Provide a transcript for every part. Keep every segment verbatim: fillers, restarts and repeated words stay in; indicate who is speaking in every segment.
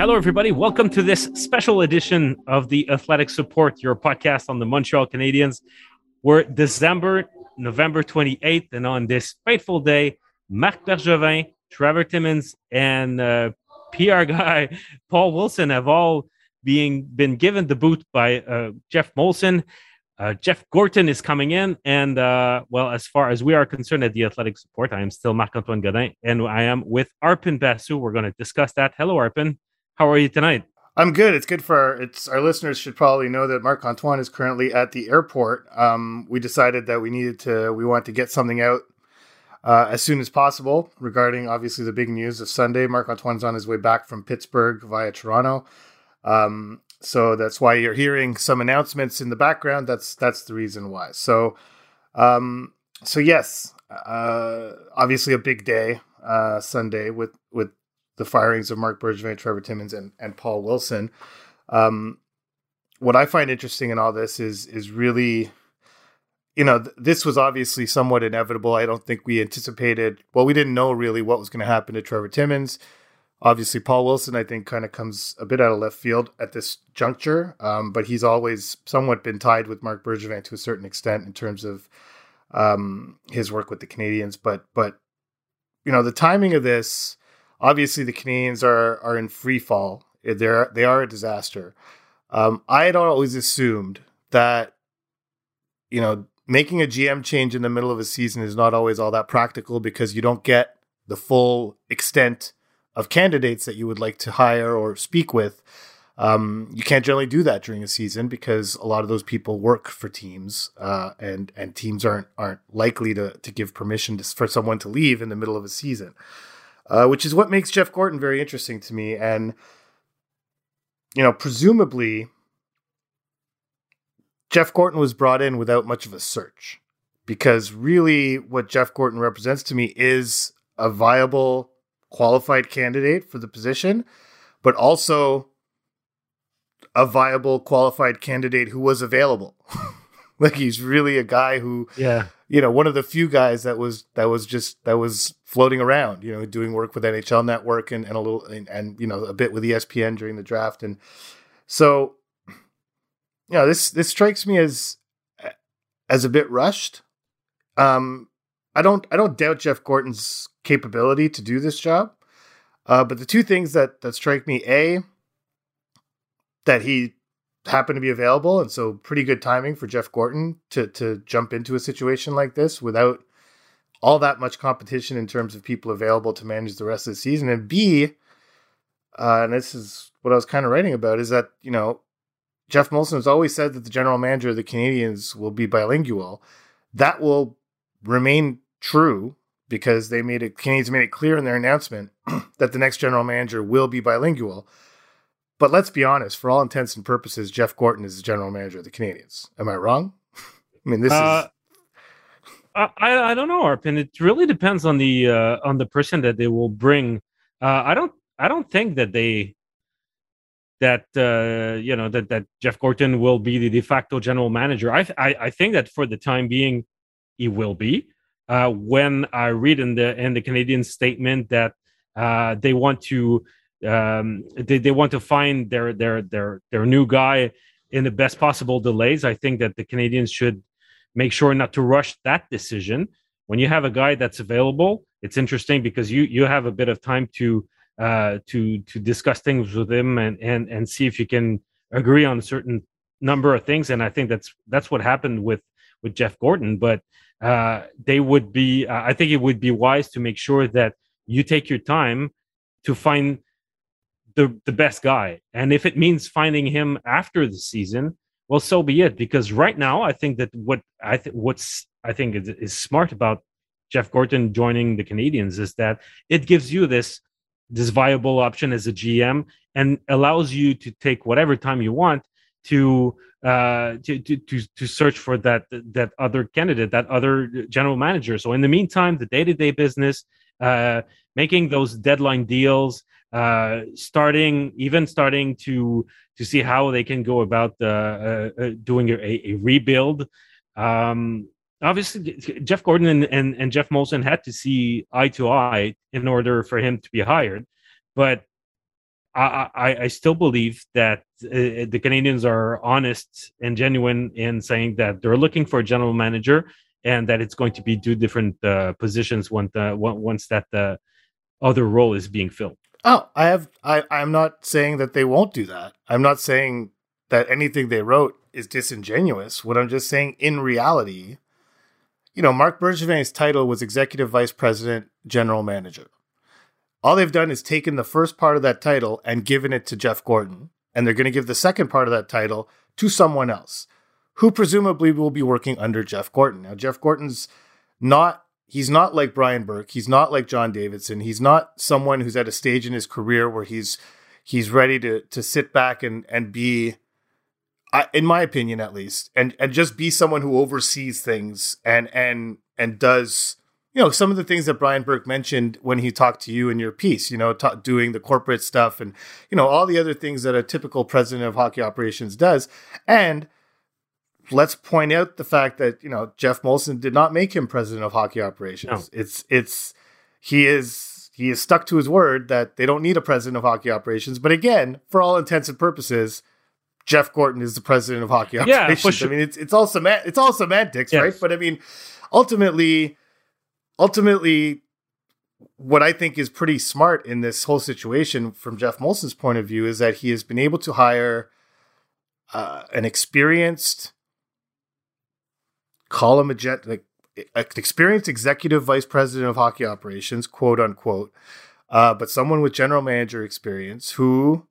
Speaker 1: Hello, everybody. Welcome to this special edition of the Athletic Support, your podcast on the Montreal Canadiens. We're December, November twenty-eighth, and on this fateful day, Marc Bergevin, Trevor Timmins, and uh, P R guy Paul Wilson have all being been given the boot by uh, Jeff Molson. Uh, Jeff Gorton is coming in, and uh, well, as far as we are concerned at the Athletic Support, I am still Marc-Antoine Godin, and I am with Arpin Basu. We're going to discuss that. Hello, Arpin. How are you tonight?
Speaker 2: I'm good. It's good for our, it's our listeners should probably know that Marc-Antoine is currently at the airport. Um, we decided that we needed to, we want to get something out uh, as soon as possible regarding obviously the big news of Sunday. Marc-Antoine's on his way back from Pittsburgh via Toronto. Um, so that's why you're hearing some announcements in the background. That's, that's the reason why. So, um, so yes, uh, obviously a big day, uh, Sunday with, with, the firings of Marc Bergevin, Trevor Timmins, and, and Paul Wilson. Um, what I find interesting in all this is is really, you know, th- this was obviously somewhat inevitable. I don't think we anticipated, well, we didn't know really what was going to happen to Trevor Timmins. Obviously, Paul Wilson, I think, kind of comes a bit out of left field at this juncture, um, but he's always somewhat been tied with Marc Bergevin to a certain extent in terms of um, his work with the Canadiens. But, but you know, the timing of this, obviously, the Canadiens are are in free fall. They're they are a disaster. Um, I had always assumed that, you know, making a G M change in the middle of a season is not always all that practical because you don't get the full extent of candidates that you would like to hire or speak with. Um, you can't generally do that during a season because a lot of those people work for teams, uh, and and teams aren't aren't likely to to give permission to, for someone to leave in the middle of a season. Uh, which is what makes Jeff Gorton very interesting to me. And, you know, presumably, Jeff Gorton was brought in without much of a search. Because really what Jeff Gorton represents to me is a viable, qualified candidate for the position, but also a viable, qualified candidate who was available. Like, he's really a guy who...
Speaker 1: Yeah.
Speaker 2: You know, one of the few guys that was that was just that was floating around, you know, doing work with N H L Network and, and a little and, and you know a bit with E S P N during the draft, and so you know this this strikes me as as a bit rushed. Um, I don't I don't doubt Jeff Gorton's capability to do this job, uh, but the two things that that strike me: a that he happened to be available, and so pretty good timing for Jeff Gorton to to jump into a situation like this without all that much competition in terms of people available to manage the rest of the season. And B, uh, and this is what I was kind of writing about, is that, you know, Jeff Molson has always said that the general manager of the Canadiens will be bilingual. That will remain true because they made it, Canadiens made it clear in their announcement that the next general manager will be bilingual. But let's be honest, for all intents and purposes, Jeff Gorton is the general manager of the Canadiens. Am I wrong? I mean, this
Speaker 1: uh, is... I, I don't know, Arpin. It really depends on the uh, on the person that they will bring. Uh, I don't I don't think that they that uh, you know that, that Jeff Gorton will be the de facto general manager. I I, I think that for the time being, he will be. Uh, when I read in the in the Canadian statement that uh, they want to. Um, they, they want to find their their their their new guy in the best possible delays. I think that the Canadiens should make sure not to rush that decision. When you have a guy that's available, it's interesting because you you have a bit of time to uh, to to discuss things with him and and and see if you can agree on a certain number of things. And I think that's that's what happened with with Jeff Gorton. But uh, they would be. Uh, I think it would be wise to make sure that you take your time to find the the best guy. And if it means finding him after the season, well, so be it. Because right now, I think that what I th- what's I think is, is smart about Jeff Gorton joining the Canadiens is that it gives you this this viable option as a G M and allows you to take whatever time you want to uh to to to, to search for that that other candidate, that other general manager. So in the meantime, the day-to-day business, uh making those deadline deals, uh, starting even starting to to see how they can go about uh, uh, doing a, a rebuild. Um, obviously, Jeff Gorton and, and, and Jeff Molson had to see eye to eye in order for him to be hired. But I, I, I still believe that uh, the Canadians are honest and genuine in saying that they're looking for a general manager, and that it's going to be two different uh, positions once the, once that the other role is being filled.
Speaker 2: Oh, I have. I, I'm not saying that they won't do that. I'm not saying that anything they wrote is disingenuous. What I'm just saying, in reality, you know, Marc Bergevin's title was Executive Vice President, General Manager. All they've done is taken the first part of that title and given it to Jeff Gorton, and they're going to give the second part of that title to someone else, who presumably will be working under Jeff Gorton. Now, Jeff Gorton's not. He's not like Brian Burke. He's not like John Davidson. He's not someone who's at a stage in his career where he's he's ready to to sit back and and be, I, in my opinion at least, and and just be someone who oversees things and and and does, you know, some of the things that Brian Burke mentioned when he talked to you in your piece. You know, ta- doing the corporate stuff and, you know, all the other things that a typical president of hockey operations does. And let's point out the fact that, you know, Jeff Molson did not make him president of hockey operations. No. It's, it's, he is, he is stuck to his word that they don't need a president of hockey operations. But again, for all intents and purposes, Jeff Gorton is the president of hockey yeah, operations. Sure. I mean, it's, it's all sem- it's all semantics, yes. right? But I mean, ultimately, ultimately, what I think is pretty smart in this whole situation from Jeff Molson's point of view is that he has been able to hire uh, an experienced, call him a jet, like an experienced executive vice president of hockey operations, quote unquote, uh, but someone with general manager experience who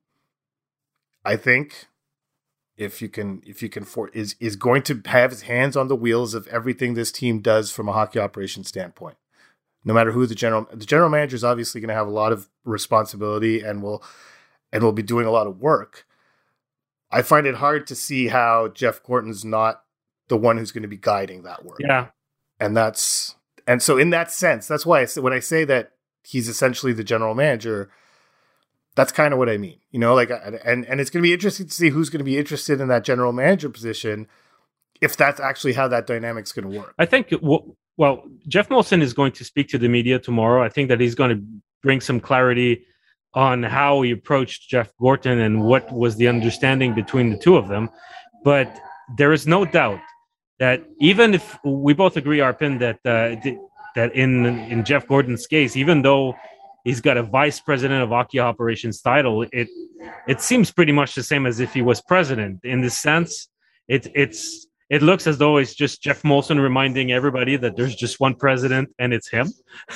Speaker 2: I think, if you can, if you can, for is is going to have his hands on the wheels of everything this team does from a hockey operations standpoint. No matter who the general, the general manager is obviously going to have a lot of responsibility and will and will be doing a lot of work. I find it hard to see how Jeff Gorton's not the one who's going to be guiding that work.
Speaker 1: Yeah.
Speaker 2: And that's, and so in that sense, that's why I say, when I say that he's essentially the general manager, that's kind of what I mean, you know, like, and, and it's going to be interesting to see who's going to be interested in that general manager position, if that's actually how that dynamic's going to work.
Speaker 1: I think, well, Jeff Molson is going to speak to the media tomorrow. I think that he's going to bring some clarity on how he approached Jeff Gorton and what was the understanding between the two of them. But there is no doubt that even if we both agree, Arpin, that uh, that in in Jeff Gorton's case, even though he's got a vice president of hockey operations title, it it seems pretty much the same as if he was president. In this sense, it it's it looks as though it's just Jeff Molson reminding everybody that there's just one president and it's him.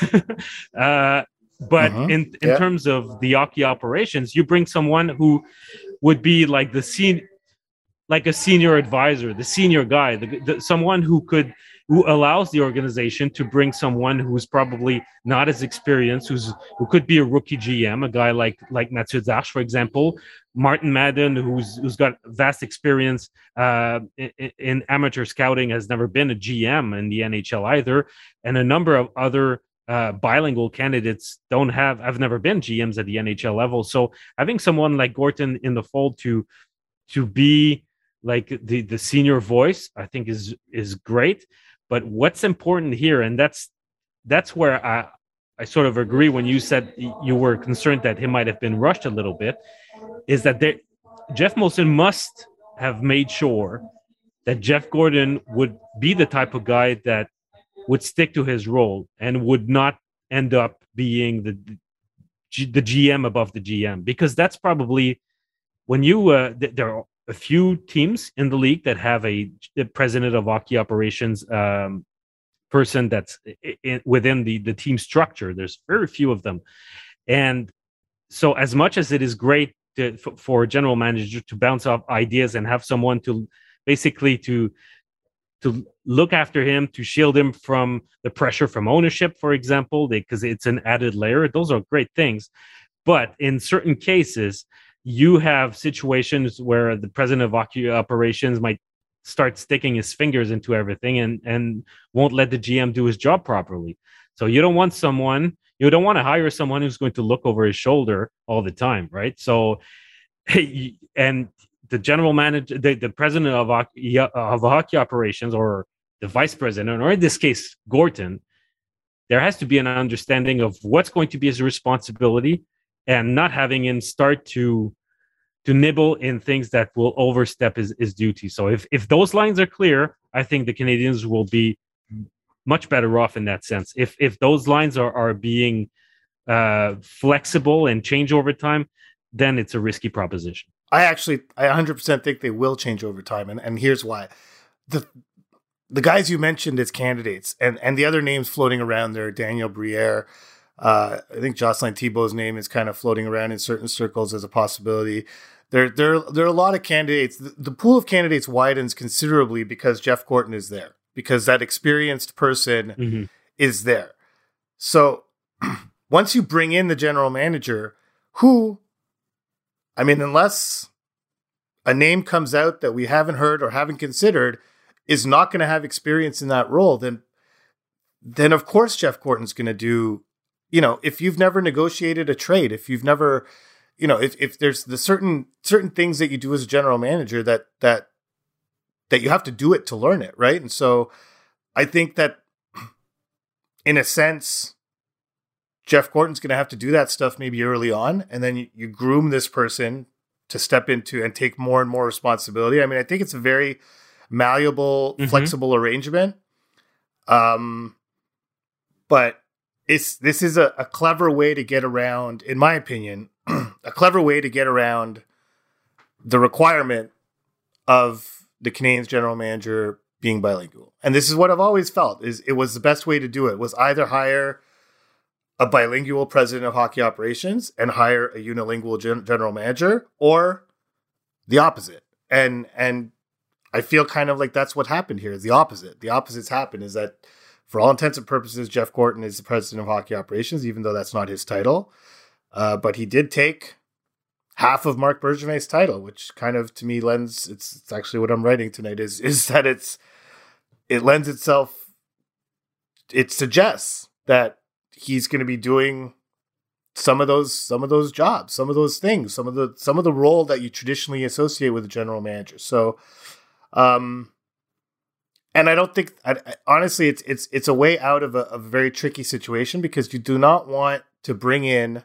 Speaker 1: uh, but uh-huh. in in yeah. terms of the hockey operations, you bring someone who would be like the senior. like a senior advisor, the senior guy, the, the, someone who could, who allows the organization to bring someone who's probably not as experienced, who's who could be a rookie G M, a guy like like Mathieu Darche, for example, Martin Madden, who's who's got vast experience uh, in, in amateur scouting, has never been a G M in the N H L either, and a number of other uh, bilingual candidates don't have, have never been G Ms at the N H L level. So having someone like Gorton in the fold to to be like the, the senior voice, I think is is great. But what's important here, and that's that's where I I sort of agree when you said you were concerned that he might have been rushed a little bit, is that they, Jeff Molson must have made sure that Jeff Gorton would be the type of guy that would stick to his role and would not end up being the the G M above the G M, because that's probably when you uh, there are a few teams in the league that have a, a president of hockey operations um, person that's in, within the, the team structure. There's very few of them. And so as much as it is great to, for, for a general manager to bounce off ideas and have someone to basically to, to look after him, to shield him from the pressure from ownership, for example, because it's an added layer, those are great things. But in certain cases, you have situations where the president of hockey operations might start sticking his fingers into everything and, and won't let the G M do his job properly. So you don't want someone, you don't want to hire someone who's going to look over his shoulder all the time, right? So, and the general manager, the, the president of hockey, of hockey operations, or the vice president, or in this case, Gorton, there has to be an understanding of what's going to be his responsibility and not having him start to to nibble in things that will overstep his, his duty. So if if those lines are clear, I think the Canadiens will be much better off in that sense. If if those lines are are being uh, flexible and change over time, then it's a risky proposition.
Speaker 2: I actually, I one hundred percent think they will change over time, and, and here's why. The the guys you mentioned as candidates, and, and the other names floating around there, Daniel Briere, uh, I think Jocelyn Thibault's name is kind of floating around in certain circles as a possibility. There, there, there are a lot of candidates. The, the pool of candidates widens considerably because Jeff Gorton is there, because that experienced person mm-hmm. is there. So once you bring in the general manager, who, I mean, unless a name comes out that we haven't heard or haven't considered, is not going to have experience in that role, then, then of course Jeff Gorton's going to do, you know, if you've never negotiated a trade, if you've never, you know, if, if there's the certain certain things that you do as a general manager that that that you have to do it to learn it, right? And so I think that in a sense, Jeff Gorton's going to have to do that stuff maybe early on, and then you, you groom this person to step into and take more and more responsibility. I mean, I think it's a very malleable, mm-hmm. flexible arrangement. Um, but it's this is a, a clever way to get around, in my opinion, a clever way to get around the requirement of the Canadiens general manager being bilingual. And this is what I've always felt is it was the best way to do it, was either hire a bilingual president of hockey operations and hire a unilingual gen- general manager, or the opposite. And, and I feel kind of like that's what happened here is the opposite. The opposite's happened is that for all intents and purposes, Jeff Gorton is the president of hockey operations, even though that's not his title. Uh, but he did take half of Marc Bergevin's title, which kind of, to me, lends, it's, it's actually what I'm writing tonight, is, is that it's, it lends itself, it suggests that he's going to be doing some of those, some of those jobs, some of those things, some of the, some of the role that you traditionally associate with a general manager. So, um, and I don't think, I, I, honestly, it's, it's, it's a way out of a, a very tricky situation, because you do not want to bring in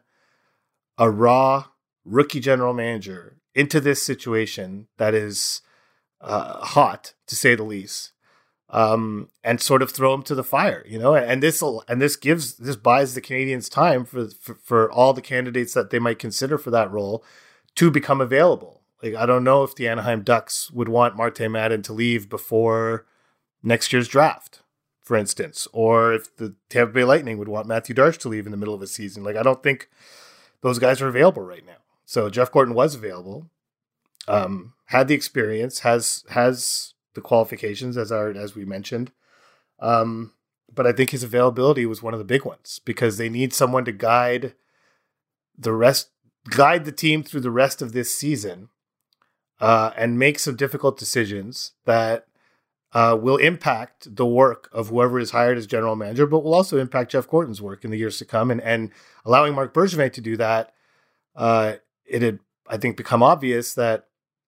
Speaker 2: a raw rookie general manager into this situation that is uh, hot, to say the least, um, and sort of throw him to the fire, you know. And this and this gives this buys the Canadiens time for, for for all the candidates that they might consider for that role to become available. Like, I don't know if the Anaheim Ducks would want Martin Madden to leave before next year's draft, for instance, or if the Tampa Bay Lightning would want Matthew Darche to leave in the middle of a season. Like, I don't think those guys are available right now. So Jeff Gorton was available, um, had the experience, has has the qualifications, as our as we mentioned. Um, but I think his availability was one of the big ones, because they need someone to guide the rest, guide the team through the rest of this season, uh, and make some difficult decisions that uh, will impact the work of whoever is hired as general manager, but will also impact Jeff Gorton's work in the years to come. And and allowing Marc Bergevin to do that, uh, it had, I think, become obvious that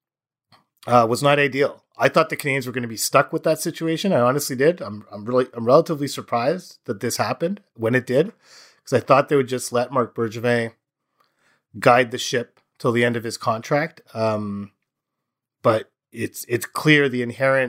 Speaker 2: uh, was not ideal. I thought the Canadiens were going to be stuck with that situation. I honestly did. I'm I'm really I'm relatively surprised that this happened when it did, because I thought they would just let Marc Bergevin guide the ship till the end of his contract. Um, but it's it's clear the inherent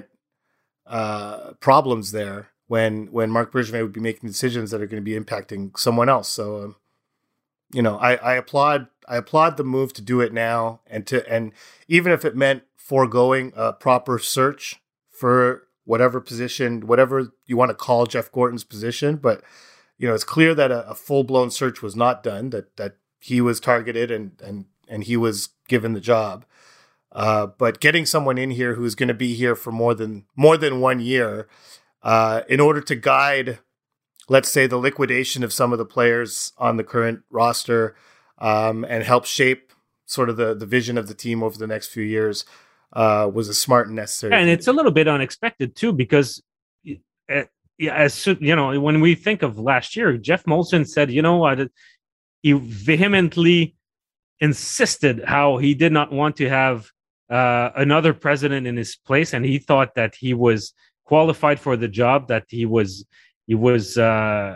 Speaker 2: uh, problems there when when Marc Bergevin would be making decisions that are going to be impacting someone else. So, um, you know, I, I applaud I applaud the move to do it now, and to and even if it meant foregoing a proper search for whatever position, whatever you want to call Jeff Gorton's position. But, you know, it's clear that a, a full-blown search was not done, that that he was targeted and and and he was given the job. Uh, but getting someone in here who's going to be here for more than more than one year uh, in order to guide, let's say, the liquidation of some of the players on the current roster, um, and help shape sort of the, the vision of the team over the next few years, uh, was a smart and necessary.
Speaker 1: And it's a little bit unexpected too, because uh, yeah, as you know, when we think of last year, Jeff Molson said, you know what, he vehemently insisted how he did not want to have uh, another president in his place, and he thought that he was qualified for the job, that he was he was uh,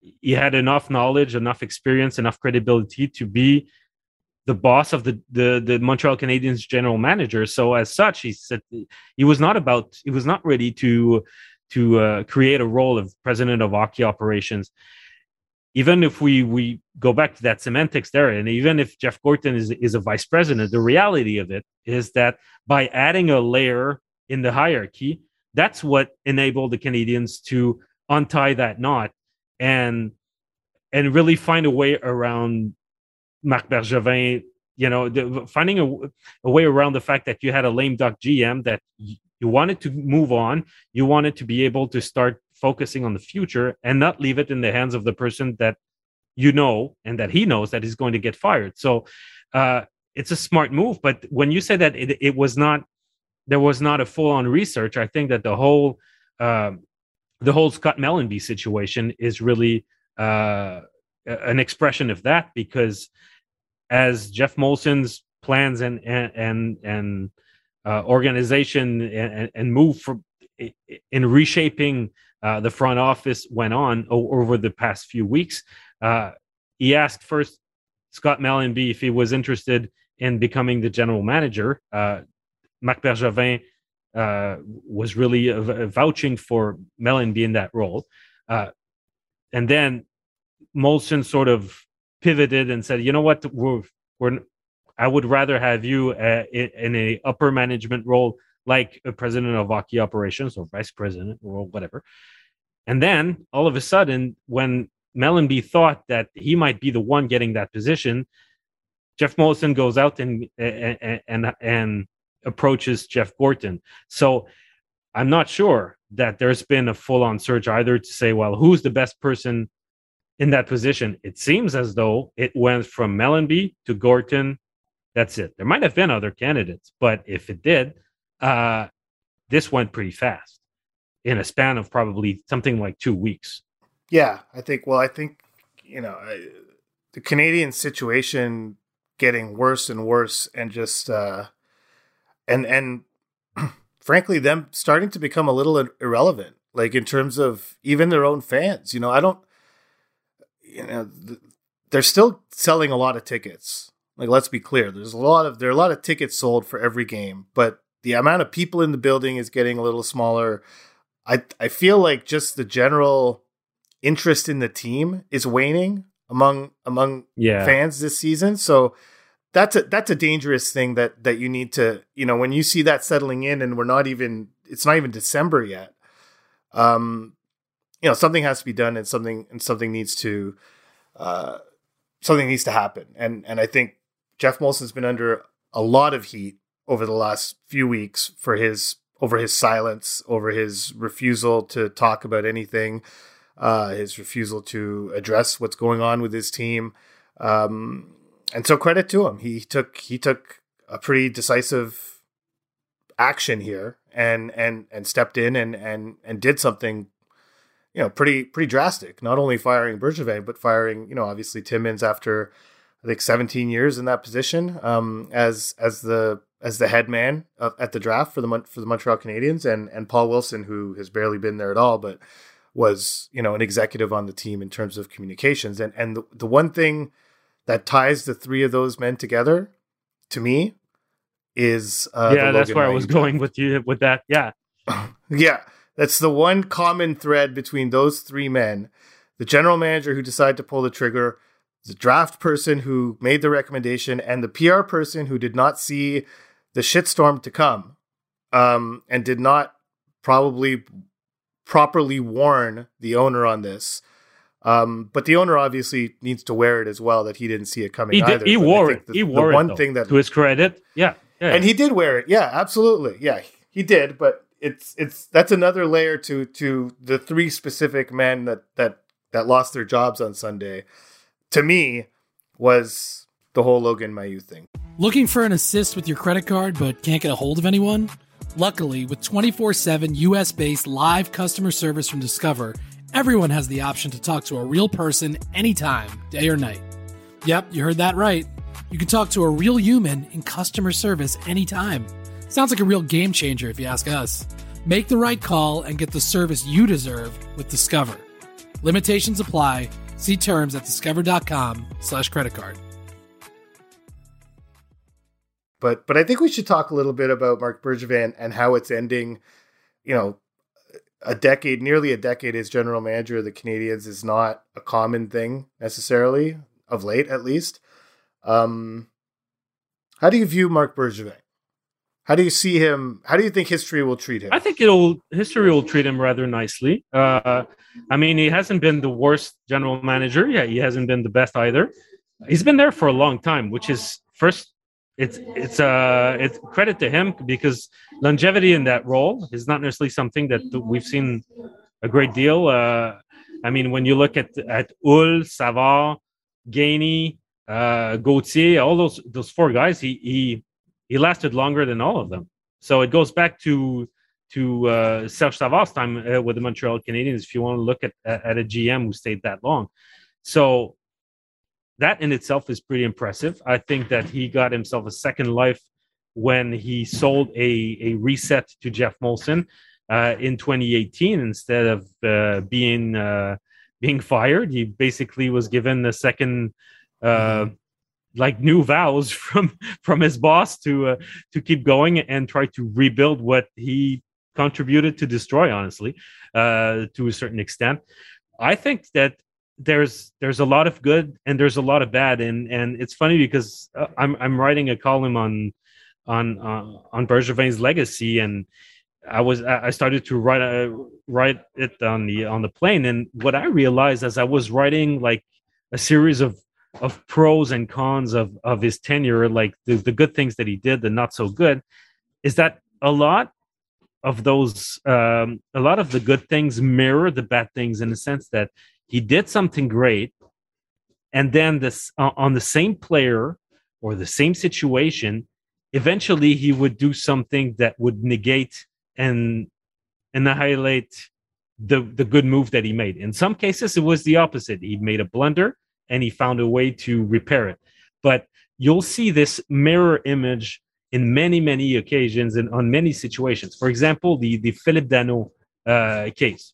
Speaker 1: he had enough knowledge, enough experience, enough credibility to be the boss of the, the the Montreal Canadiens general manager. So as such, he said he was not about he was not ready to to uh, create a role of president of hockey operations. Even if we we go back to that semantics there, and even if Jeff Gorton is is a vice president, the reality of it is that by adding a layer in the hierarchy, that's what enabled the Canadiens to untie that knot and and really find a way around Marc Bergevin, you know, the, finding a, a way around the fact that you had a lame duck G M, that y- you wanted to move on. You wanted to be able to start focusing on the future and not leave it in the hands of the person that you know and that he knows that is going to get fired. So uh, it's a smart move. But when you say that it, it was not, there was not a full-on research, I think that the whole uh, the whole Scott Mellanby situation is really uh, an expression of that, because as Jeff Molson's plans and and and, and uh, organization and, and move from in reshaping uh, the front office went on o- over the past few weeks, uh, he asked first Scott Mellanby if he was interested in becoming the general manager. Uh, Marc Bergevin uh, was really uh, vouching for Mellanby in that role, uh, and then Molson sort of pivoted and said, "You know what? We're, we're I would rather have you uh, in, in a upper management role, like a president of hockey operations or vice president or whatever." And then all of a sudden, when Mellanby thought that he might be the one getting that position, Jeff Molson goes out and and and, and approaches Jeff Gorton. So I'm not sure that there's been a full-on search either to say, well, who's the best person in that position. It seems as though it went from Mellanby to Gorton. That's it. There might have been other candidates, but if it did, uh, this went pretty fast in a span of probably something like two weeks.
Speaker 2: Yeah, I think, well, I think, you know, I, the Canadian situation getting worse and worse, and just, uh, and, and frankly, them starting to become a little irrelevant, like in terms of even their own fans. You know, I don't, you know, they're still selling a lot of tickets. Like, let's be clear. There's a lot of, there are a lot of tickets sold for every game, but the amount of people in the building is getting a little smaller. I, I feel like just the general interest in the team is waning among, among
Speaker 1: yeah.
Speaker 2: fans this season. So that's a, that's a dangerous thing that, that you need to, you know, when you see that settling in and we're not even, it's not even December yet. Um, you know, something has to be done, and something, and something needs to, uh, something needs to happen. And, and I think Jeff Molson's been under a lot of heat over the last few weeks for his, over his silence, over his refusal to talk about anything, uh, his refusal to address what's going on with his team. Um, and so credit to him. He took, he took a pretty decisive action here and, and, and stepped in and, and, and did something, you know, pretty, pretty drastic, not only firing Bergevin, but firing, you know, obviously Timmins after I think seventeen years in that position, um, as, as the, as the head man uh, at the draft for the, for the Montreal Canadiens, and, and Paul Wilson, who has barely been there at all, but was, you know, an executive on the team in terms of communications. And, and the, the one thing that ties the three of those men together to me is, uh,
Speaker 1: yeah, that's where I was going with you with that. Yeah.
Speaker 2: Yeah. That's the one common thread between those three men: the general manager who decided to pull the trigger, the draft person who made the recommendation, and the P R person who did not see the shitstorm to come, um, and did not probably properly warn the owner on this. Um, but the owner obviously needs to wear it as well, that he didn't see it coming
Speaker 1: he did,
Speaker 2: either.
Speaker 1: He
Speaker 2: but
Speaker 1: wore it.
Speaker 2: The,
Speaker 1: he wore
Speaker 2: the
Speaker 1: it,
Speaker 2: one
Speaker 1: though,
Speaker 2: thing that,
Speaker 1: to his credit. Yeah, yeah.
Speaker 2: And he did wear it. Yeah, absolutely. Yeah, he did. But it's it's that's another layer to to the three specific men that that that lost their jobs on Sunday. To me, was the whole Logan Mailloux thing.
Speaker 3: Looking for an assist with your credit card but can't get a hold of anyone? Luckily, with twenty-four seven U S-based live customer service from Discover, everyone has the option to talk to a real person anytime, day or night. Yep, you heard that right. You can talk to a real human in customer service anytime. Sounds like a real game changer if you ask us. Make the right call and get the service you deserve with Discover. Limitations apply. See terms at discover.com slash credit card.
Speaker 2: But but I think we should talk a little bit about Marc Bergevin and how it's ending. You know, a decade, nearly a decade as general manager of the Canadiens is not a common thing necessarily, of late at least. Um, how do you view Marc Bergevin? How do you see him? How do you think history will treat him?
Speaker 1: I think it'll history will treat him rather nicely. Uh, I mean, he hasn't been the worst general manager. Yeah, he hasn't been the best either. He's been there for a long time, which is first. It's it's uh it's credit to him because longevity in that role is not necessarily something that we've seen a great deal. Uh, I mean, when you look at at Hull, Savard, Gainey, uh, Gauthier, all those those four guys, he he he lasted longer than all of them. So it goes back to to uh, Serge Savard's time uh, with the Montreal Canadiens. If you want to look at at a G M who stayed that long, so. That in itself is pretty impressive. I think that he got himself a second life when he sold a, a reset to Jeff Molson uh, in twenty eighteen instead of uh, being uh, being fired. He basically was given a second, uh, mm-hmm. like new vows from from his boss to uh, to keep going and try to rebuild what he contributed to destroy. Honestly, uh, to a certain extent, I think that. There's there's a lot of good and there's a lot of bad, and and it's funny because uh, I'm I'm writing a column on on uh, on Bergevin's legacy, and I was I started to write uh, write it on the on the plane, and what I realized as I was writing like a series of of pros and cons of of his tenure, like the, the good things that he did, the not so good, is that a lot of those um, a lot of the good things mirror the bad things in the sense that. He did something great, and then this uh, on the same player or the same situation, eventually he would do something that would negate and annihilate the the good move that he made. In some cases, it was the opposite. He made a blunder and he found a way to repair it. But you'll see this mirror image in many many occasions and on many situations. For example, the the Philippe Danault uh, case.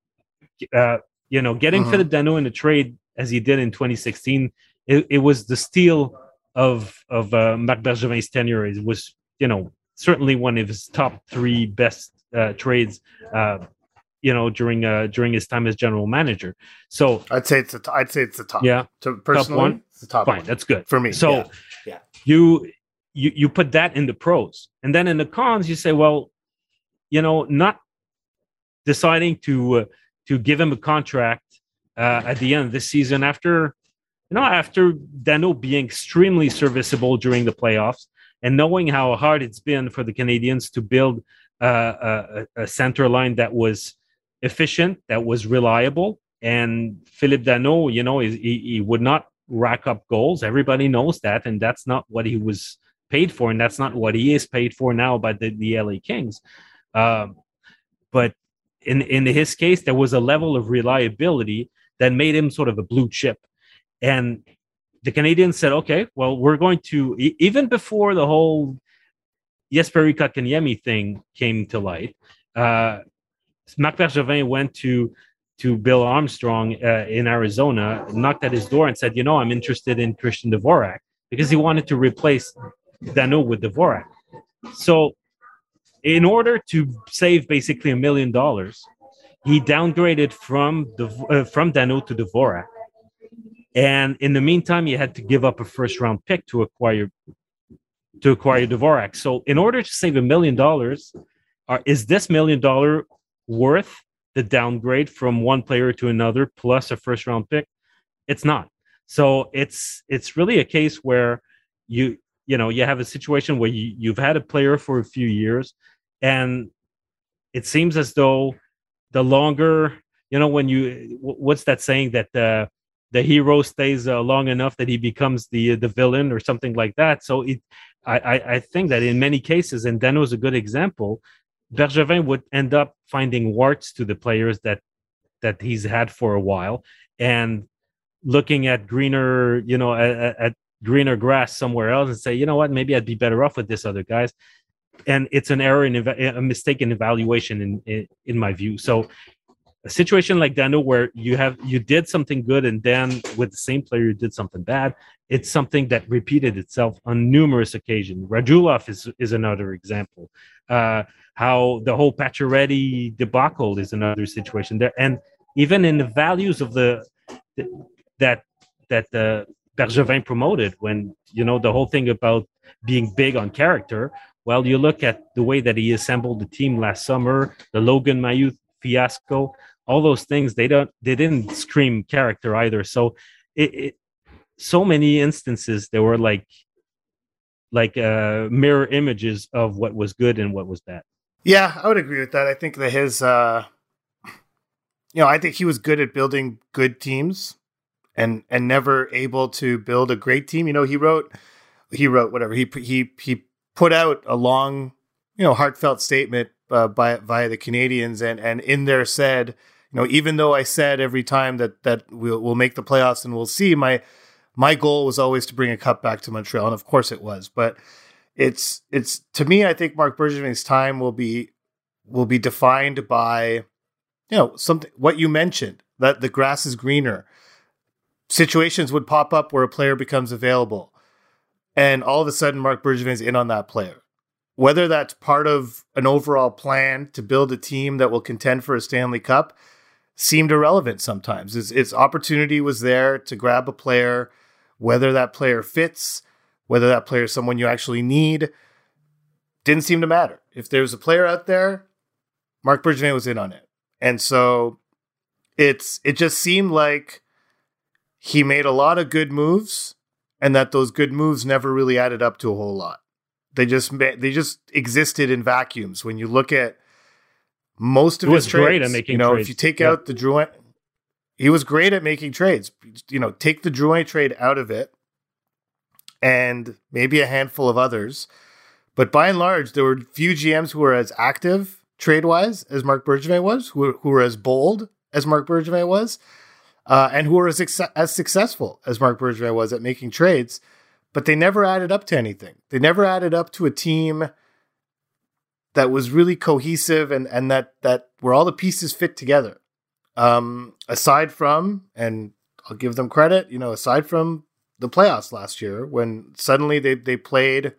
Speaker 1: Uh, You know, getting uh-huh. Philippe Danault in a trade as he did in twenty sixteen, it, it was the steal of of uh, Marc Bergevin's tenure. It was, you know, certainly one of his top three best uh, trades, uh, you know, during uh, during his time as general manager. So
Speaker 2: I'd say it's a t- I'd say it's the top.
Speaker 1: Yeah,
Speaker 2: to personally,
Speaker 1: top one.
Speaker 2: It's the top.
Speaker 1: Fine,
Speaker 2: one.
Speaker 1: That's good
Speaker 2: for me.
Speaker 1: So
Speaker 2: yeah. yeah,
Speaker 1: you you you put that in the pros, and then in the cons, you say, well, you know, not deciding to. Uh, to give him a contract uh, at the end of this season after, you know, after Danault being extremely serviceable during the playoffs and knowing how hard it's been for the Canadiens to build uh, a, a center line that was efficient, that was reliable. And Philippe Danault, you know, he, he would not rack up goals. Everybody knows that. And that's not what he was paid for. And that's not what he is paid for now by the, the L A Kings. Um, but In in his case, there was a level of reliability that made him sort of a blue chip. And the Canadiens said, okay, well, we're going to, even before the whole Jesperi Kotkaniemi thing came to light, uh, Marc Bergevin went to to Bill Armstrong uh, in Arizona, knocked at his door and said, you know, I'm interested in Christian Dvorak because he wanted to replace Danault with Dvorak. So in order to save basically a million dollars, he downgraded from the uh, from Danault to Dvorak, and in the meantime, he had to give up a first round pick to acquire to acquire Dvorak. So, in order to save a million dollars, is this million dollar worth the downgrade from one player to another plus a first round pick? It's not. So it's it's really a case where you you know you have a situation where you, you've had a player for a few years. And it seems as though the longer, you know, when you, what's that saying that the the hero stays uh, long enough that he becomes the the villain or something like that. So it, I I think that in many cases, and Danault is a good example, Bergevin would end up finding warts to the players that that he's had for a while, and looking at greener, you know, at, at greener grass somewhere else, and say, you know what, maybe I'd be better off with this other guys. And it's an error in a mistake in evaluation in, in in my view. So a situation like Danault where you have you did something good and then with the same player you did something bad. It's something that repeated itself on numerous occasions. Radulov is is another example. Uh, how the whole Pacioretty debacle is another situation there, and even in the values of the, the that that the Bergevin promoted, when you know the whole thing about being big on character. Well, you look at the way that he assembled the team last summer, the Logan Mailloux fiasco, all those things. They don't they didn't scream character either. So it, it so many instances there were like like uh, mirror images of what was good and what was bad.
Speaker 2: Yeah, I would agree with that. I think that his, uh, you know, I think he was good at building good teams, and and never able to build a great team. You know, he wrote he wrote whatever he he he put out a long, you know, heartfelt statement uh, by via the Canadians, and and in there said, you know, even though I said every time that that we'll we'll make the playoffs and we'll see, my my goal was always to bring a cup back to Montreal, and of course it was. But it's it's to me, I think Marc Bergevin's time will be will be defined by, you know, something what you mentioned, that the grass is greener. Situations would pop up where a player becomes available, and all of a sudden Marc Bergevin's in on that player. Whether that's part of an overall plan to build a team that will contend for a Stanley Cup seemed irrelevant sometimes. Its, its opportunity was there to grab a player, whether that player fits, whether that player is someone you actually need, didn't seem to matter. If there was a player out there, Marc Bergevin was in on it. And so it's it just seemed like he made a lot of good moves, and that those good moves never really added up to a whole lot. They just they just existed in vacuums. When you look at most of
Speaker 1: he was
Speaker 2: his trades,
Speaker 1: great at making
Speaker 2: you know,
Speaker 1: trades.
Speaker 2: If you take
Speaker 1: yeah.
Speaker 2: out the Drouin, he was great at making trades. You know, take the Drouin trade out of it, and maybe a handful of others. But by and large, there were few G Ms who were as active trade-wise as Marc Bergevin was, who were, who were as bold as Marc Bergevin was, uh, and who were as, as successful as Marc Bergevin was at making trades. But they never added up to anything. They never added up to a team that was really cohesive and, and that that where all the pieces fit together. Um, aside from, and I'll give them credit, you know, aside from the playoffs last year, when suddenly they they played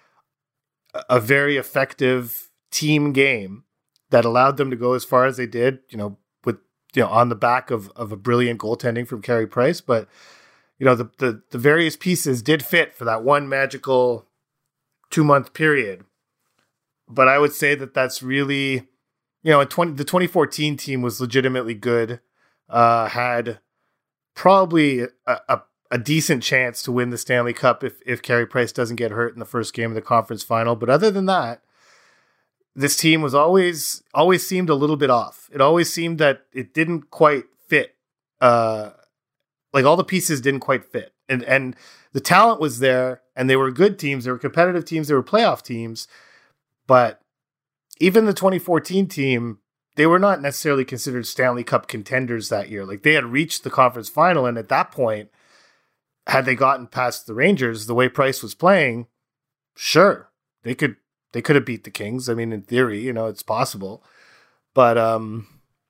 Speaker 2: a very effective team game that allowed them to go as far as they did, you know, with you know on the back of of a brilliant goaltending from Carey Price, but. You know, the, the, the various pieces did fit for that one magical two-month period. But I would say that that's really, you know, in twenty, the twenty fourteen team was legitimately good, uh, had probably a, a, a decent chance to win the Stanley Cup if, if Carey Price doesn't get hurt in the first game of the conference final. But other than that, this team was always, always seemed a little bit off. It always seemed that it didn't quite fit, uh, like all the pieces didn't quite fit, and and the talent was there, and they were good teams. They were competitive teams. They were playoff teams. But even the twenty fourteen team, they were not necessarily considered Stanley Cup contenders that year. Like they had reached the conference final, and at that point, had they gotten past the Rangers, the way Price was playing, sure, they could they could have beat the Kings. I mean, in theory, you know, it's possible. But um.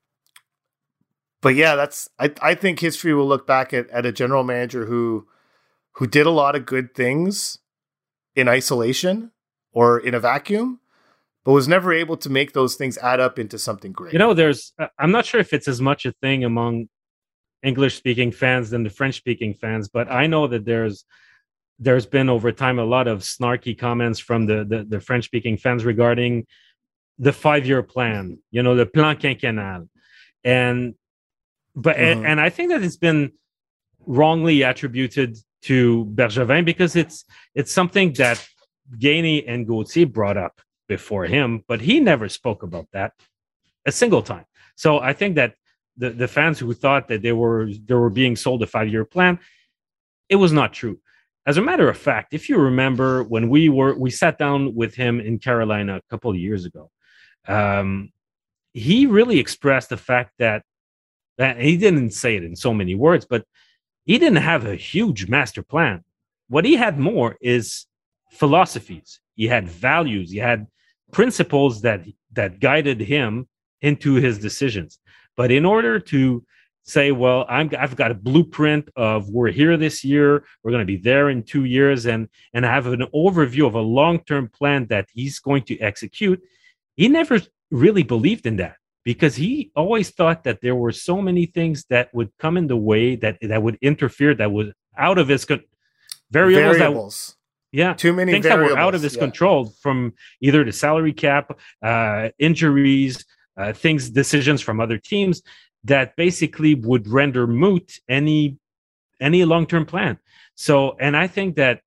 Speaker 2: But yeah, that's I, I think history will look back at, at a general manager who who did a lot of good things in isolation or in a vacuum, but was never able to make those things add up into something great.
Speaker 1: You know, there's I'm not sure if it's as much a thing among English-speaking fans than the French-speaking fans, but I know that there's there's been over time a lot of snarky comments from the the, the French-speaking fans regarding the five-year plan, you know, the plan quinquennal. And But mm-hmm. and, and I think that it's been wrongly attributed to Bergevin because it's it's something that Gainey and Gauthier brought up before him, but he never spoke about that a single time. So I think that the, the fans who thought that they were they were being sold a five-year plan, it was not true. As a matter of fact, if you remember when we were we sat down with him in Carolina a couple of years ago, um, he really expressed the fact that. That he didn't say it in so many words, but he didn't have a huge master plan. What he had more is philosophies. He had values. He had principles that that guided him into his decisions. But in order to say, well, I'm, I've got a blueprint of we're here this year, we're going to be there in two years, and and have an overview of a long-term plan that he's going to execute. He never really believed in that, because he always thought that there were so many things that would come in the way, that that would interfere, that was out of his con- variables.
Speaker 2: variables.
Speaker 1: That, yeah,
Speaker 2: too many
Speaker 1: things
Speaker 2: variables.
Speaker 1: that were out of his
Speaker 2: yeah.
Speaker 1: control, from either the salary cap, uh, injuries, uh, things, decisions from other teams, that basically would render moot any any long-term plan. So, and I think that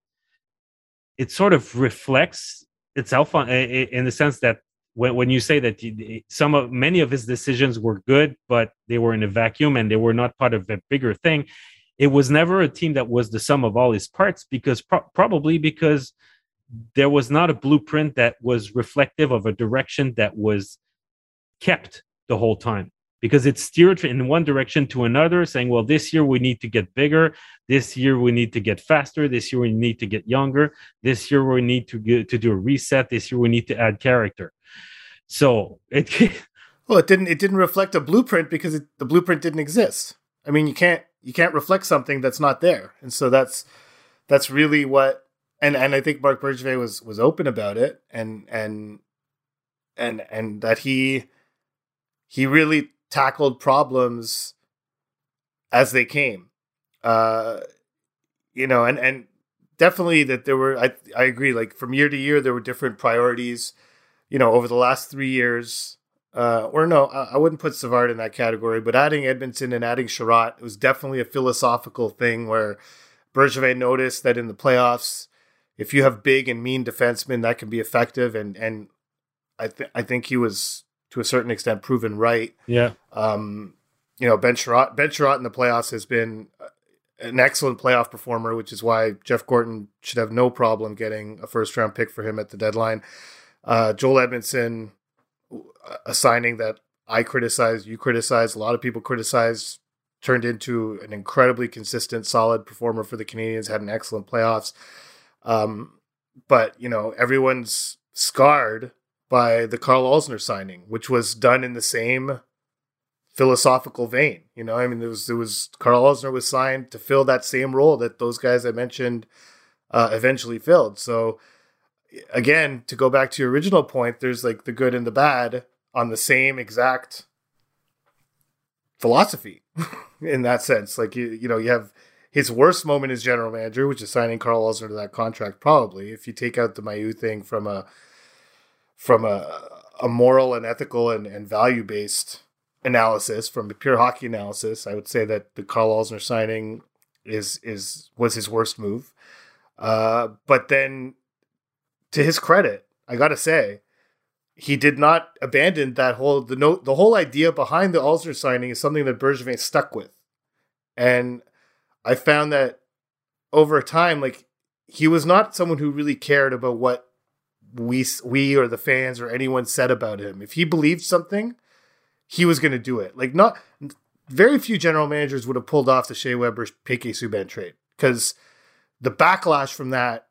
Speaker 1: it sort of reflects itself on, in the sense that when when you say that some of many of his decisions were good, but they were in a vacuum and they were not part of a bigger thing, it was never a team that was the sum of all his parts, because pro- probably because there was not a blueprint that was reflective of a direction that was kept the whole time, because it steered in one direction to another, saying, well, this year we need to get bigger, this year we need to get faster, this year we need to get younger, this year we need to get, to do a reset, this year we need to add character. So it
Speaker 2: well, it didn't it didn't reflect a blueprint, because it, the blueprint didn't exist. I mean, you can't you can't reflect something that's not there, and so that's that's really what. And, and I think Marc Bergevin was was open about it, and and and and that he he really tackled problems as they came, uh, you know, and and definitely that there were. I I agree. Like from year to year, there were different priorities. You know, over the last three years. Uh, or no, I wouldn't put Savard in that category, but adding Edmondson and adding Sherratt, it was definitely a philosophical thing where Bergevin noticed that in the playoffs, if you have big and mean defensemen, that can be effective. And, and I think, I think he was to a certain extent proven right.
Speaker 1: Yeah.
Speaker 2: Um, you know, Ben Sherratt, Ben Sherratt in the playoffs has been an excellent playoff performer, which is why Jeff Gorton should have no problem getting a first round pick for him at the deadline. Uh, Joel Edmondson, a signing that I criticized, you criticized, a lot of people criticized, turned into an incredibly consistent, solid performer for the Canadiens, had an excellent playoffs. Um, but, you know, everyone's scarred by the Karl Alzner signing, which was done in the same philosophical vein. You know, I mean, there was, there was Karl Alzner was signed to fill that same role that those guys I mentioned uh, eventually filled. So, again, to go back to your original point, there's like the good and the bad on the same exact philosophy in that sense. Like, you, you know, you have his worst moment as general manager, which is signing Karl Alzner to that contract. Probably, if you take out the Mailloux thing from a, from a, a moral and ethical and, and value based analysis, from a pure hockey analysis, I would say that the Karl Alzner signing is, is, was his worst move. Uh, but then, to his credit, I gotta say, he did not abandon that whole the note. The whole idea behind the Alzner signing is something that Bergevin stuck with, and I found that over time, like he was not someone who really cared about what we we or the fans or anyone said about him. If he believed something, he was going to do it. Like not very few general managers would have pulled off the Shea Weber P K Subban trade, because the backlash from that.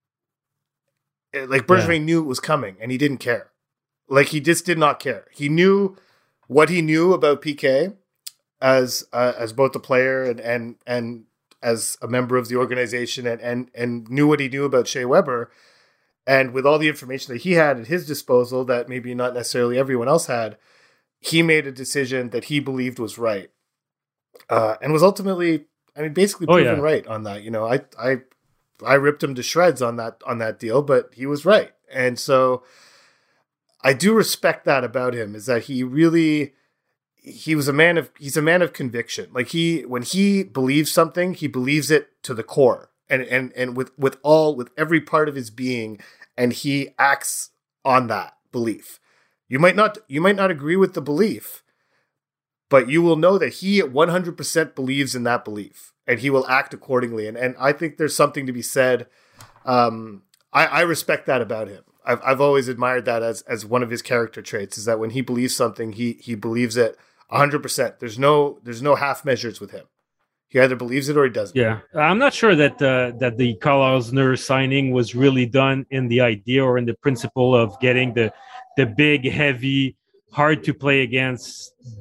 Speaker 2: Like Bergevin yeah. knew it was coming, and he didn't care. Like he just did not care. He knew what he knew about P K as uh, as both a player and and and as a member of the organization, and and and knew what he knew about Shea Weber. And with all the information that he had at his disposal, that maybe not necessarily everyone else had, he made a decision that he believed was right, uh, and was ultimately, I mean, basically proven oh, yeah. right on that. You know, I I. I ripped him to shreds on that on that deal, but he was right. And so I do respect that about him, is that he really he was a man of he's a man of conviction. Like he when he believes something, he believes it to the core. And and and with, with all with every part of his being, and he acts on that belief. You might not you might not agree with the belief, but you will know that he one hundred percent believes in that belief. And he will act accordingly. And and I think there's something to be said. Um, I, I respect that about him. I've I've always admired that as as one of his character traits, is that when he believes something, he he believes it one hundred percent. There's no there's no half measures with him. He either believes it or he doesn't.
Speaker 1: Yeah, I'm not sure that uh, that the Karl Alzner signing was really done in the idea or in the principle of getting the the big, heavy, hard to play against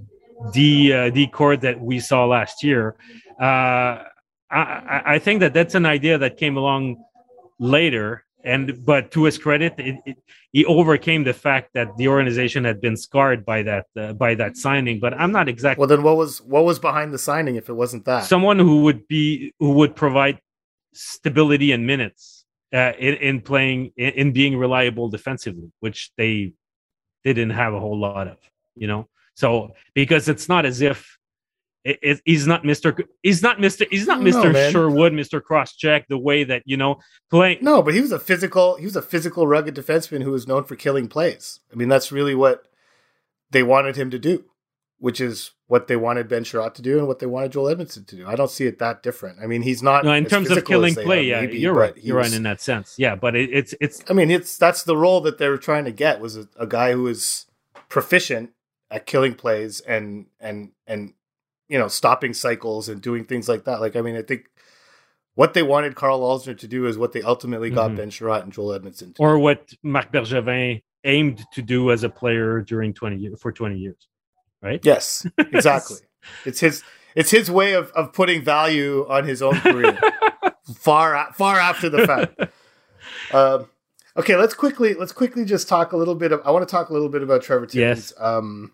Speaker 1: the uh, the core that we saw last year. Uh, I, I think that that's an idea that came along later, and but to his credit, it, it, he overcame the fact that the organization had been scarred by that uh, by that signing. But I'm not exactly.
Speaker 2: Well, then what was what was behind the signing if it wasn't that?
Speaker 1: Someone who would be who would provide stability and minutes uh, in, in playing in, in being reliable defensively, which they they didn't have a whole lot of, you know. So because it's not as if it, it, he's not Mister He's not Mister He's not Mister
Speaker 2: know,
Speaker 1: Sherwood, Mister Crosscheck, the way that, you know, playing.
Speaker 2: No, but he was a physical. He was a physical, rugged defenseman who was known for killing plays. I mean, that's really what they wanted him to do, which is what they wanted Ben Sherratt to do and what they wanted Joel Edmondson to do. I don't see it that different. I mean, he's not.
Speaker 1: No, in terms of killing play,
Speaker 2: are,
Speaker 1: yeah,
Speaker 2: maybe,
Speaker 1: you're right. You're
Speaker 2: was,
Speaker 1: right in that sense. Yeah, but it, it's it's.
Speaker 2: I mean, it's that's the role that they were trying to get was a, a guy who is proficient at killing plays and and and you know stopping cycles and doing things like that. Like, I mean, I think what they wanted Carl Alsner to do is what they ultimately got mm-hmm. Ben Sherratt and Joel Edmondson to
Speaker 1: or
Speaker 2: do.
Speaker 1: what Marc Bergevin aimed to do as a player during twenty years for twenty years. Right?
Speaker 2: Yes, exactly. It's his it's his way of, of putting value on his own career far far after the fact. Um, okay, let's quickly let's quickly just talk a little bit of I want to talk a little bit about Trevor Timmins.
Speaker 1: Yes.
Speaker 2: Um,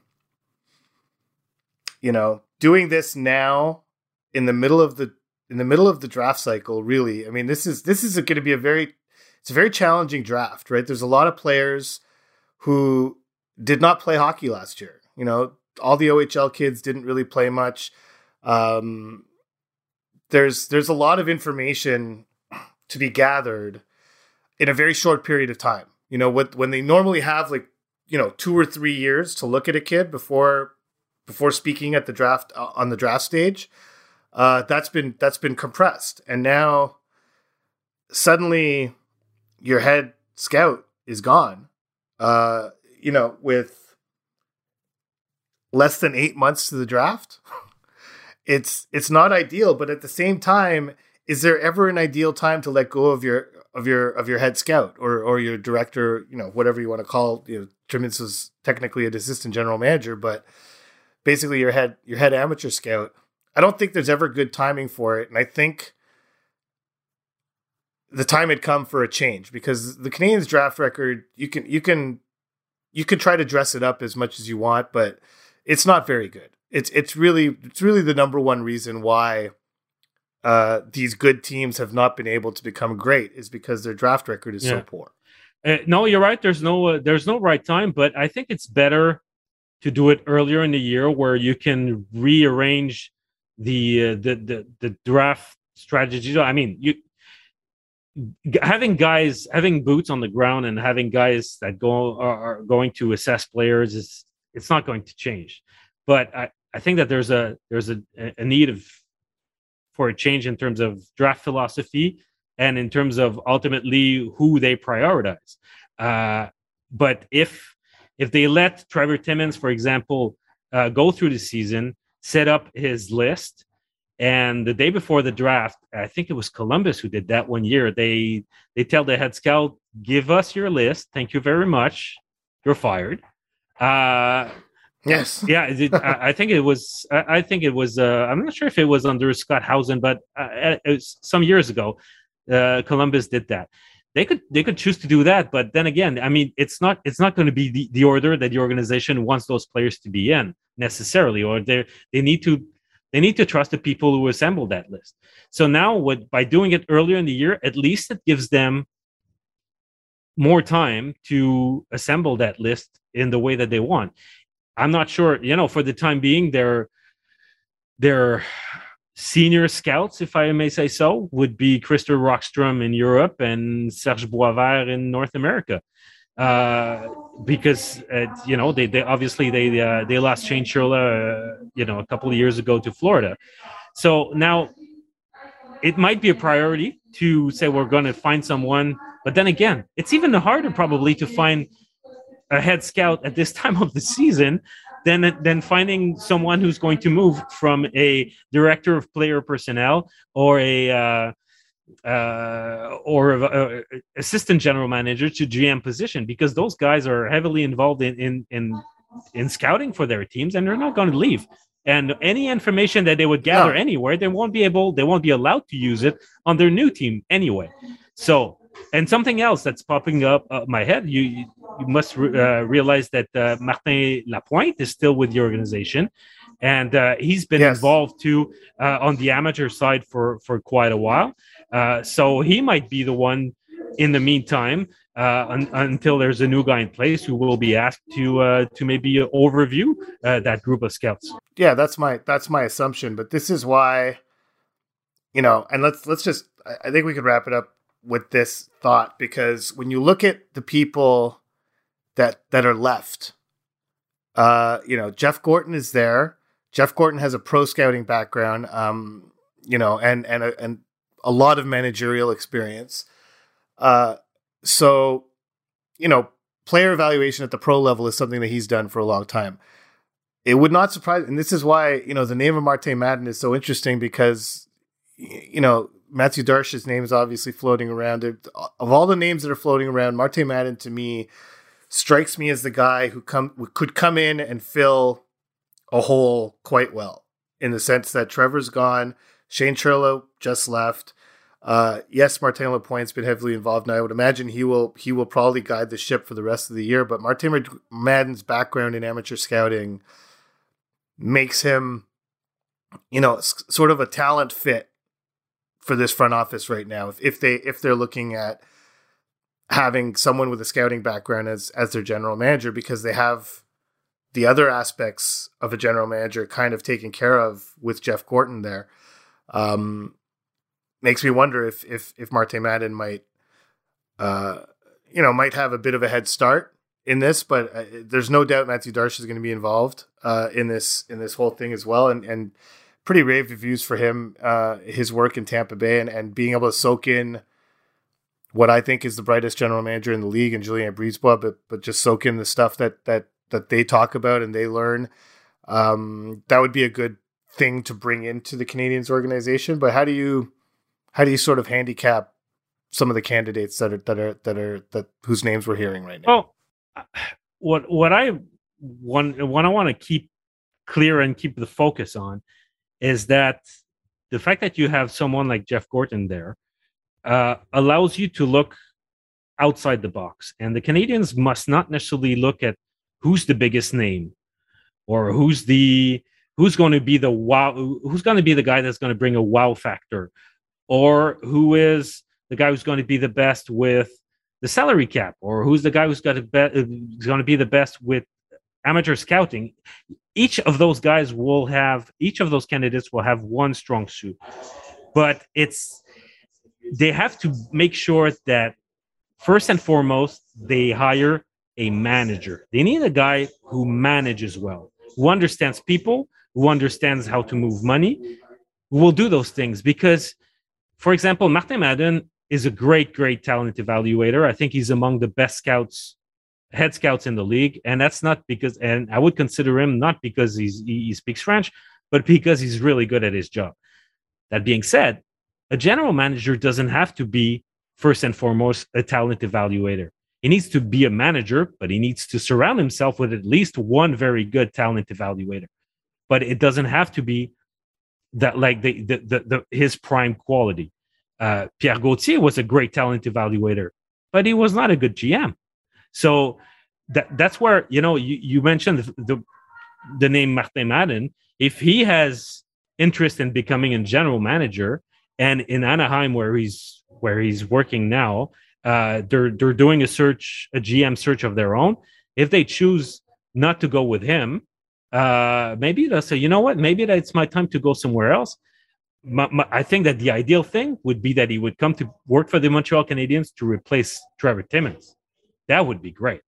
Speaker 2: you know, doing this now in the middle of the in the middle of the draft cycle, really. I mean, this is this is going to be a very it's a very challenging draft, right? There's a lot of players who did not play hockey last year. You know, all the O H L kids didn't really play much. Um, there's there's a lot of information to be gathered in a very short period of time. You know, what when they normally have like, you know, two or three years to look at a kid before before speaking at the draft uh, on the draft stage, uh, that's been that's been compressed, and now suddenly your head scout is gone. Uh, you know, with less than eight months to the draft, it's it's not ideal. But at the same time, is there ever an ideal time to let go of your of your of your head scout or or your director? You know, whatever you want to call. You know, Timmins was technically an assistant general manager, but basically your head your head amateur scout. I don't think there's ever good timing for it, and I think the time had come for a change because the Canadiens draft record, you can you can you can try to dress it up as much as you want, but it's not very good. It's it's really it's really the number one reason why uh, these good teams have not been able to become great is because their draft record is yeah. so poor.
Speaker 1: Uh, no, you're right. There's no uh, there's no right time, but I think it's better to do it earlier in the year where you can rearrange the uh, the, the the draft strategy. I mean, you having guys having boots on the ground and having guys that go are, are going to assess players is it's not going to change. But I, I think that there's a there's a, a need of for a change in terms of draft philosophy and in terms of ultimately who they prioritize. Uh, but if if they let Trevor Timmins, for example, uh, go through the season, set up his list, and the day before the draft, I think it was Columbus who did that one year. They they tell the head scout, "Give us your list. Thank you very much. You're fired." Uh,
Speaker 2: yes.
Speaker 1: Yeah. It, I, I think it was. I, I think it was. Uh, I'm not sure if it was under Scott Housen, but uh, it was some years ago. Uh, Columbus did that. They could. They could choose to do that, but then again, I mean, it's not. It's not going to be the, the order that the organization wants those players to be in necessarily, or they they need to. They need to trust the people who assembled that list. So now, what by doing it earlier in the year, at least it gives them more time to assemble that list in the way that they want. I'm not sure, you know, for the time being, their their senior scouts, if I may say so, would be Christer Rockstrom in Europe and Serge Boisvert in North America. Uh, because uh, you know they, they obviously they uh, they lost Shane Churla, uh, you know, a couple of years ago to Florida. So now it might be a priority to say we're going to find someone, but then again, it's even harder probably to find a head scout at this time of the season than than finding someone who's going to move from a director of player personnel or a uh, uh, or a, a, assistant general manager to G M position, because those guys are heavily involved in, in, in in scouting for their teams, and they're not going to leave. And any information that they would gather no. anywhere, they won't be able, they won't be allowed to use it on their new team anyway. So, and something else that's popping up uh, my head, you you must re- uh, realize that uh, Martin Lapointe is still with the organization, and uh, he's been yes. involved too uh, on the amateur side for for quite a while. Uh, so he might be the one in the meantime uh, un- until there's a new guy in place who will be asked to uh, to maybe overview uh, that group of scouts.
Speaker 2: Yeah, that's my that's my assumption. But this is why, you know, and let's let's just I think we could wrap it up with this thought, because when you look at the people that that are left, uh, you know, Jeff Gorton is there. Jeff Gorton has a pro scouting background, um, you know, and and a, and a lot of managerial experience. Uh, so, you know, player evaluation at the pro level is something that he's done for a long time. It would not surprise, and this is why, you know, the name of Martin Madden is so interesting, because, you know, Mathieu Darche's name is obviously floating around. Of all the names that are floating around, Martin Madden to me strikes me as the guy who come could come in and fill a hole quite well, in the sense that Trevor's gone, Shane Churlo just left. Uh, yes, Martin Lapointe's been heavily involved, and I would imagine he will he will probably guide the ship for the rest of the year. But Martin Madden's background in amateur scouting makes him, you know, sort of a talent fit for this front office right now. If, if they if they're looking at having someone with a scouting background as as their general manager, because they have the other aspects of a general manager kind of taken care of with Jeff Gorton there. Um, makes me wonder if if if Martin Madden might, uh, you know, might have a bit of a head start in this. But uh, there's no doubt Mathieu Darche is going to be involved uh, in this in this whole thing as well, and and. Pretty rave reviews for him, uh, his work in Tampa Bay, and, and being able to soak in what I think is the brightest general manager in the league, and Julien Brisebois, but but just soak in the stuff that that that they talk about and they learn. Um, that would be a good thing to bring into the Canadiens organization. But how do you how do you sort of handicap some of the candidates that are that are that are that whose names we're hearing right now?
Speaker 1: Well, what what I want what I want to keep clear and keep the focus on is that the fact that you have someone like Jeff Gorton there uh, allows you to look outside the box. And the Canadiens must not necessarily look at who's the biggest name or who's the who's going to be the wow, who's going to be the guy that's going to bring a wow factor, or who is the guy who's going to be the best with the salary cap, or who's the guy who's got to be, who's going to be the best with amateur scouting. Each of those guys will have, each of those candidates will have one strong suit, but it's, they have to make sure that first and foremost, they hire a manager. They need a guy who manages well, who understands people, who understands how to move money, who will do those things. Because, for example, Martin Madden is a great, great talent evaluator. I think he's among the best scouts head scouts in the league, and that's not because, and I would consider him not because he's he, he speaks French, but because he's really good at his job. That being said, a general manager doesn't have to be first and foremost a talent evaluator. He needs to be a manager, but he needs to surround himself with at least one very good talent evaluator. But it doesn't have to be that like the the, the, the his prime quality. Uh, Pierre Gauthier was a great talent evaluator, but he was not a good G M. So that that's where, you know, you, you mentioned the, the the name Martin Madden. If he has interest in becoming a general manager, and in Anaheim where he's where he's working now, uh, they're they're doing a search, a G M search of their own. If they choose not to go with him, uh, maybe they'll say, you know what, maybe it's my time to go somewhere else. My, my, I think that the ideal thing would be that he would come to work for the Montreal Canadiens to replace Trevor Timmins. That would be great.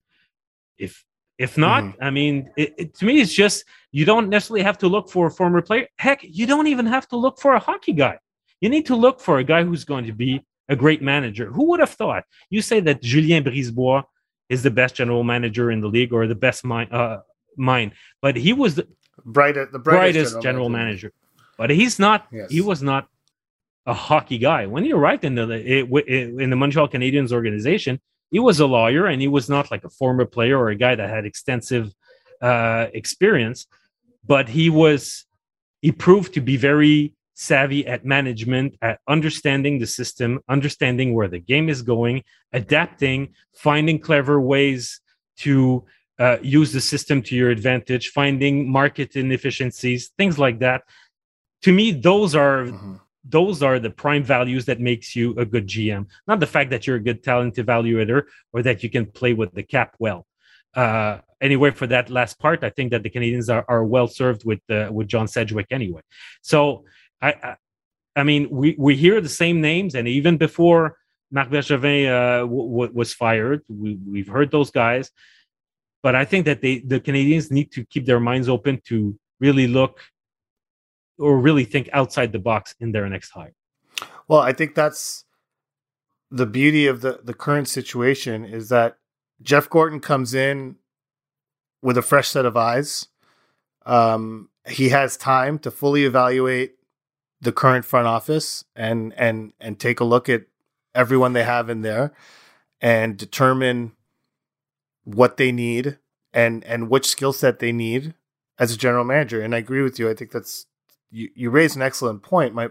Speaker 1: If if not, mm-hmm. I mean, it, it, to me, it's just, you don't necessarily have to look for a former player. Heck, you don't even have to look for a hockey guy. You need to look for a guy who's going to be a great manager. Who would have thought? You say that Julien Brisebois is the best general manager in the league, or the best mind, uh, mind. But he was the,
Speaker 2: Bright, the brightest,
Speaker 1: brightest general, general manager. manager. But he's not.
Speaker 2: Yes.
Speaker 1: He was not a hockey guy. When you arrived in the in the Montreal Canadiens organization, he was a lawyer, and he was not like a former player or a guy that had extensive uh, experience, but he was he proved to be very savvy at management, at understanding the system, understanding where the game is going, adapting, finding clever ways to uh, use the system to your advantage, finding market inefficiencies, things like that. To me, those are mm-hmm. those are the prime values that makes you a good G M, not the fact that you're a good talent evaluator or that you can play with the cap well. Uh, anyway, for that last part, I think that the Canadiens are, are well served with uh, with John Sedgwick anyway. So, I, I, I mean, we, we hear the same names, and even before Marc Bergevin uh, w- w- was fired, we, we've heard those guys. But I think that they the Canadiens need to keep their minds open to really look or really think outside the box in their next hire.
Speaker 2: Well, I think that's the beauty of the, the current situation is that Jeff Gorton comes in with a fresh set of eyes. Um, he has time to fully evaluate the current front office and and and take a look at everyone they have in there and determine what they need and and which skill set they need as a general manager. And I agree with you. I think that's you, you raise an excellent point. My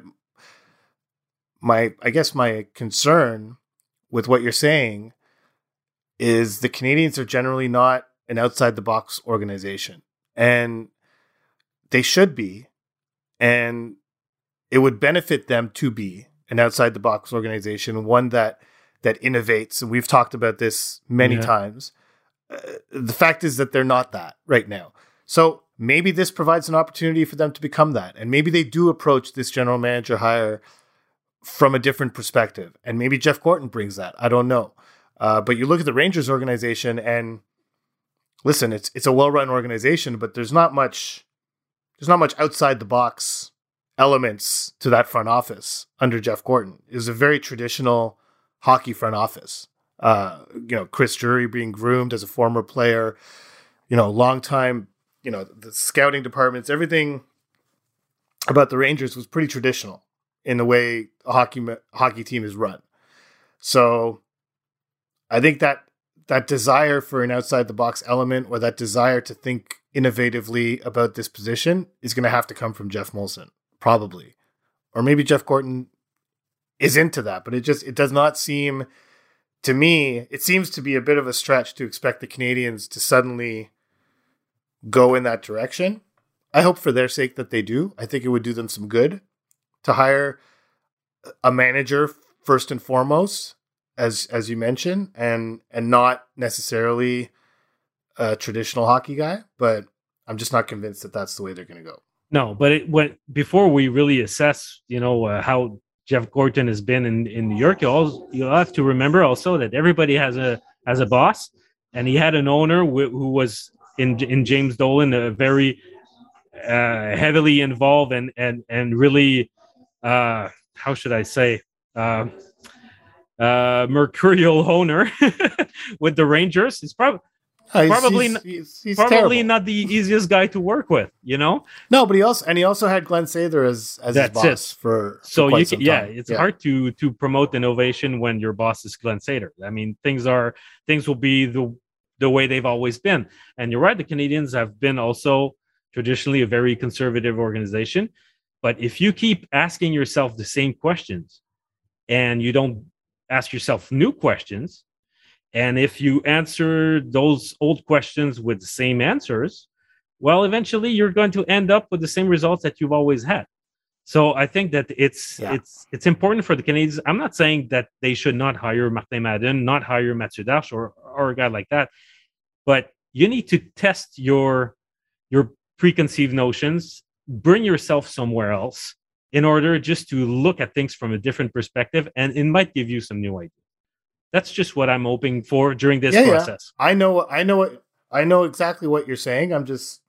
Speaker 2: my I guess my concern with what you're saying is the Canadiens are generally not an outside the box organization, and they should be, and it would benefit them to be an outside the box organization, one that that innovates. And we've talked about this many yeah. times. Uh, the fact is that they're not that right now. So maybe this provides an opportunity for them to become that, and maybe they do approach this general manager hire from a different perspective, and maybe Jeff Gorton brings that. I don't know. Uh, but you look at the Rangers organization, and listen, it's it's a well-run organization, but there's not much there's not much outside the box elements to that front office under Jeff Gorton. It was a very traditional hockey front office. Uh, you know, Chris Drury being groomed as a former player, you know, long time, you know, the scouting departments, everything about the Rangers was pretty traditional in the way a hockey hockey team is run. So I think that that desire for an outside the box element, or that desire to think innovatively about this position, is going to have to come from Jeff Molson, probably. Or maybe Jeff Gorton is into that, but it just, it does not seem, to me, it seems to be a bit of a stretch to expect the Canadiens to suddenly go in that direction. I hope for their sake that they do. I think it would do them some good to hire a manager first and foremost, as as you mentioned, and and not necessarily a traditional hockey guy. But I'm just not convinced that that's the way they're going to go.
Speaker 1: No, but it went before we really assess, you know, uh, how Jeff Gorton has been in, in New York. You also you have to remember also that everybody has a has a boss, and he had an owner wh- who was in in James Dolan, a very uh, heavily involved and and and really, uh, how should I say, uh, uh, mercurial owner with the Rangers. It's probably. Uh, he's, probably he's, he's, he's probably not the easiest guy to work with, you know.
Speaker 2: No, but he also and he also had Glenn Sather as as
Speaker 1: That's
Speaker 2: his boss
Speaker 1: it.
Speaker 2: for, for
Speaker 1: so
Speaker 2: quite
Speaker 1: you
Speaker 2: some
Speaker 1: can, yeah,
Speaker 2: time.
Speaker 1: it's
Speaker 2: yeah.
Speaker 1: hard to to promote innovation when your boss is Glenn Sather. I mean, things are things will be the the way they've always been. And you're right, the Canadiens have been also traditionally a very conservative organization. But if you keep asking yourself the same questions and you don't ask yourself new questions, and if you answer those old questions with the same answers, well, eventually you're going to end up with the same results that you've always had. So I think that it's yeah. it's it's important for the Canadiens. I'm not saying that they should not hire Martin Madden, not hire Mathieu Darche or or a guy like that, but you need to test your your preconceived notions, bring yourself somewhere else in order just to look at things from a different perspective, and it might give you some new ideas. That's just what I'm hoping for during this yeah, process.
Speaker 2: Yeah. I know, I know what, I know exactly what you're saying. I'm just,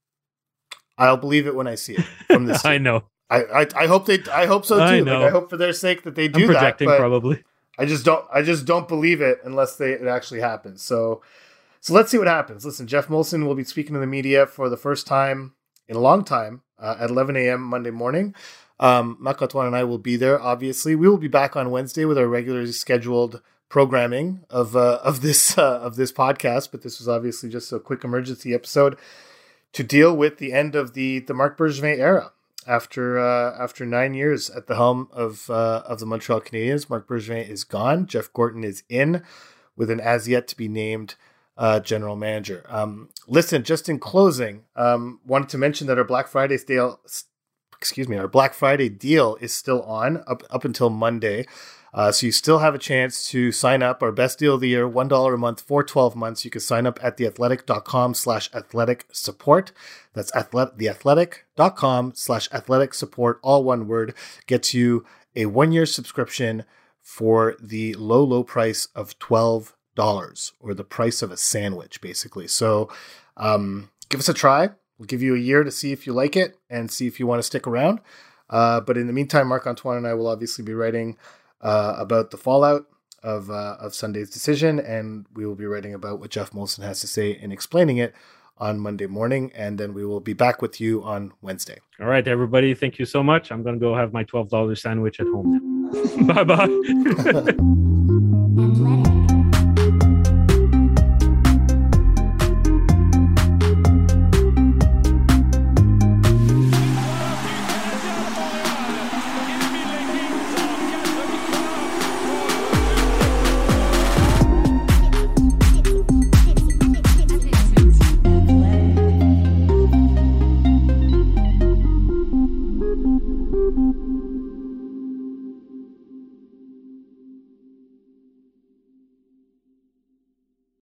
Speaker 2: I'll believe it when I see it from this.
Speaker 1: I know.
Speaker 2: I, I, I hope they, I hope so too.
Speaker 1: I know.
Speaker 2: Like, I hope for their sake that they do
Speaker 1: I'm projecting
Speaker 2: that.
Speaker 1: Probably.
Speaker 2: I just don't, I just don't believe it unless they, it actually happens. So, so let's see what happens. Listen, Jeff Molson will be speaking to the media for the first time in a long time uh, at eleven a.m. Monday morning. Um, Marc Antoine and I will be there. Obviously, we will be back on Wednesday with our regularly scheduled programming of uh, of this uh, of this podcast, but this was obviously just a quick emergency episode to deal with the end of the the Marc Bergevin era. After uh, after nine years at the helm of uh, of the Montreal Canadiens, Marc Bergevin is gone. Jeff Gorton is in with an as yet to be named uh, general manager. Um, listen, just in closing, um, wanted to mention that our Black Friday deal, excuse me, our Black Friday deal is still on up up until Monday. Uh, so you still have a chance to sign up. Our best deal of the year, one dollar a month for twelve months. You can sign up at theathletic.com slash athletic support. That's athletic, theathletic.com slash athletic support, all one word, gets you a one-year subscription for the low, low price of twelve dollars, or the price of a sandwich, basically. So um, give us a try. We'll give you a year to see if you like it and see if you want to stick around. Uh, but in the meantime, Marc-Antoine and I will obviously be writing Uh, about the fallout of uh, of Sunday's decision, and we will be writing about what Jeff Molson has to say and explaining it on Monday morning, and then we will be back with you on Wednesday.
Speaker 1: All right, everybody, thank you so much. I'm going to go have my twelve dollars sandwich at home now. Bye-bye.